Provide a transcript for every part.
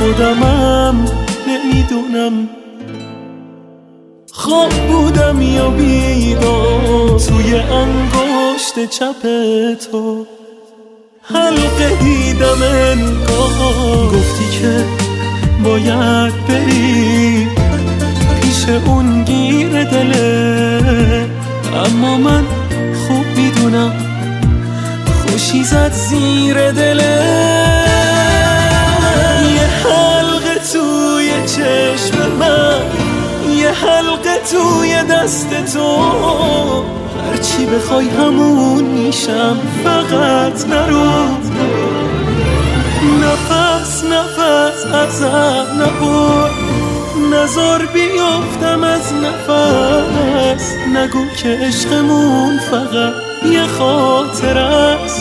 خودمم نمیدونم خواب بودم یا بیدار توی انگشت چپ تو حلقه دیدم انگار گفتی که باید بری پیش اون گیر دله اما من خوب میدونم خوشی زد زیر دله یه حلقه توی چشم من یه حلقه توی دست تو هرچی بخوای همون میشم فقط نرو نفس نفس ازم نبر نزار بیافتم از نفس نگو که عشقمون فقط یه خاطر است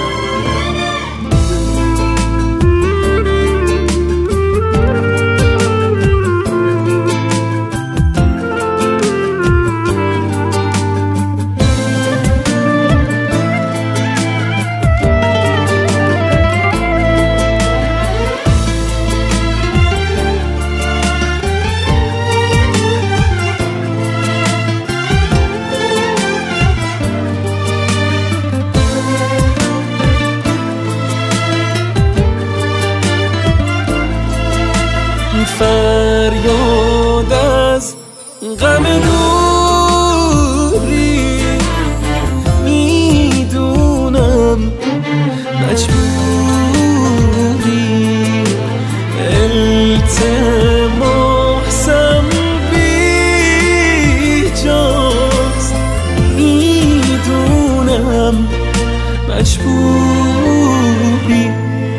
فریاد از غم دوری میدونم مجبوری التماسم بیجاست میدونم مجبوری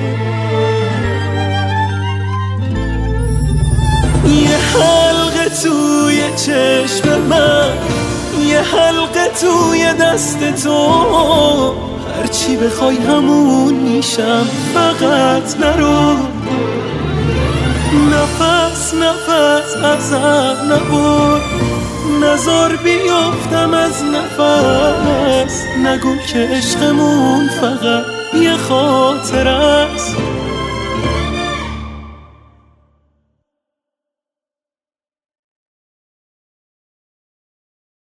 یه حلقه توی چشم من یه حلقه توی دست تو هرچی بخوای همون میشم فقط نرو نفس نفس ازم نبر نزار بیافتم از نفس نگو که عشقمون فقط یه خاطر است